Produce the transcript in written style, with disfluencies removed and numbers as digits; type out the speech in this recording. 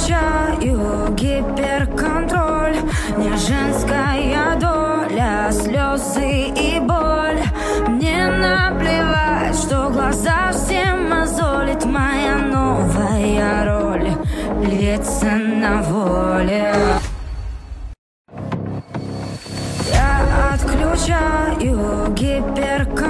отключаю гиперконтроль. Не женская доля, слезы и боль. Мне наплевать, что глаза всем мозолит. Моя новая роль — льется на воле. Я отключаю гиперконтроль.